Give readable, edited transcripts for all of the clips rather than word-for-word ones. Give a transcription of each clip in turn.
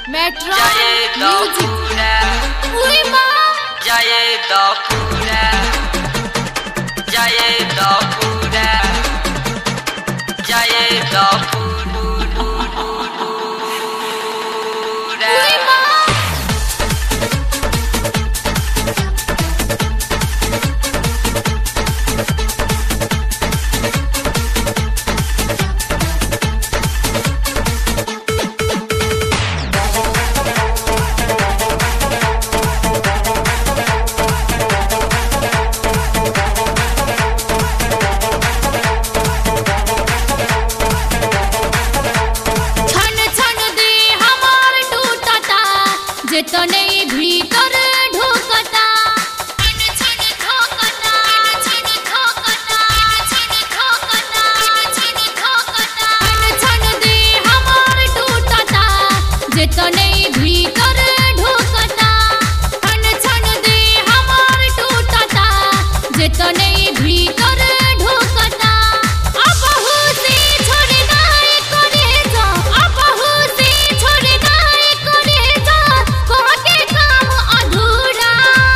Metro जय music दपुरा उई मां जय दपुरा जय दपुरा जय दपुरा उई मां जेतने भीतर ढोकता छन छन ठोकता छन ठोकता छन ठोकता छन ठोकता छन दे हमार टूटता जेतने भीतर ढोकता छन छन दे हमार टूटता जेतने भीतर ढोकता अबहु से छोड़ नाय करे जा अबहु से छोड़ नाय करे जा कोके काम अधूरा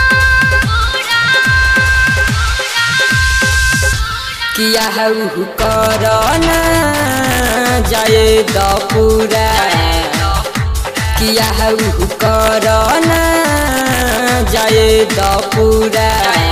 किया हऊ करना जय दपुरा किया हऊ करना जय दपुरा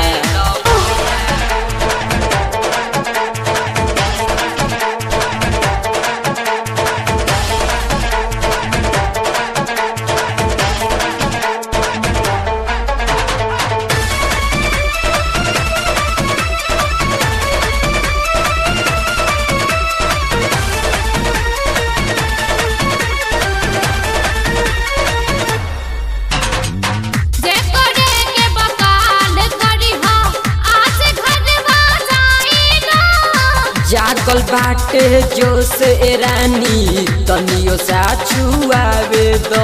जागल बाटे जोश ए रानी तनियो सा छुआवे दो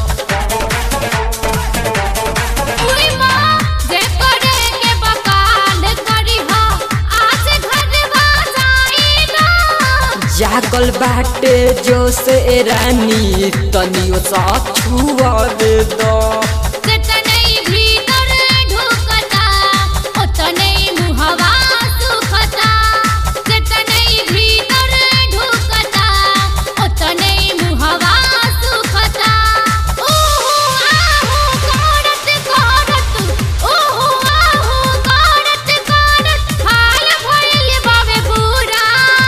उई मां जे करे के बकाल करी हो आज घरवा जाईना जागल बाटे जोश ए रानी तनियो सा छुआवे दो जेतने भीतर ढुकता ओतने मुहवा सुखता जेतने भीतर ढुकता ओतने मुहवा सुखता ओहो आहू करत करत ओहो आहू करत करत हाल भइल बावे पूरा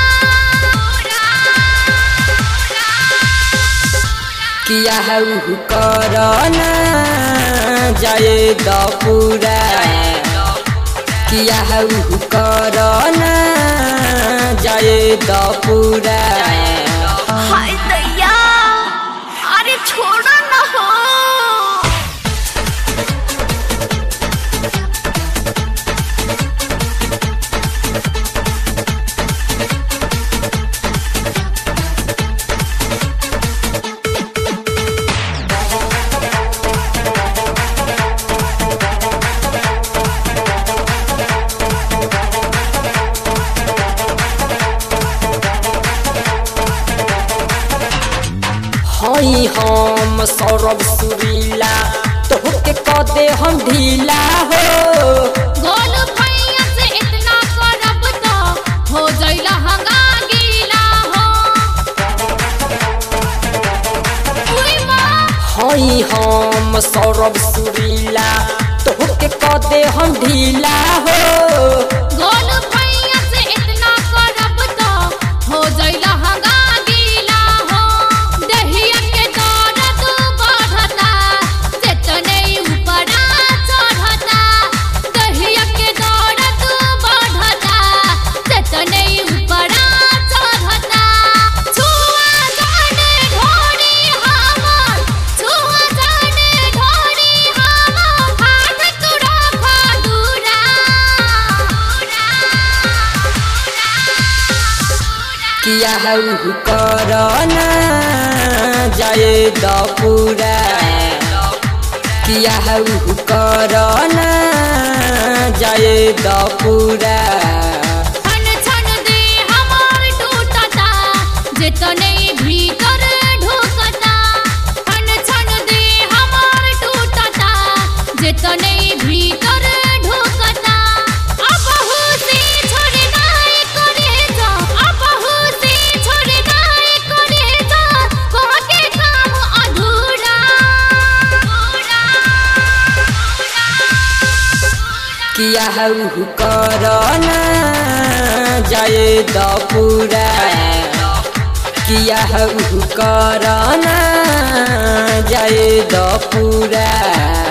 किया हऊ करना जय दपुरा किया हऊ करना जय दपुरा हाय दैया अरे छोड़ो ना हो हई हम सौरभ सुरीला तोहके कदे हम ढीला हो गोल भैया से इतना करब तो हो जइला हंगा गीला हो उई मां हई हम सौरभ सुरीला तोहके कदे हम ढीला हो गोल भैया से इतना करब तो हो जइला हंगा गीला हो दहिया के दर्द बढ़ता जेतने ऊपरा चढ़ता दहिया के दर्द बढ़ता जेतने ऊपरा चढ़ता छुआ जाने ढोरी हमर छुआ जाने ढोरी हमर हाथ तू रखा दूरा किया हऊ करना जय दपुरा किया हऊ करना जय दपुरा छन छन दे हमार टूटता जेतने भीतर ढुकता छन छन किया हऊ करना जाए द पूरा किया हऊ करना जाए द पूरा।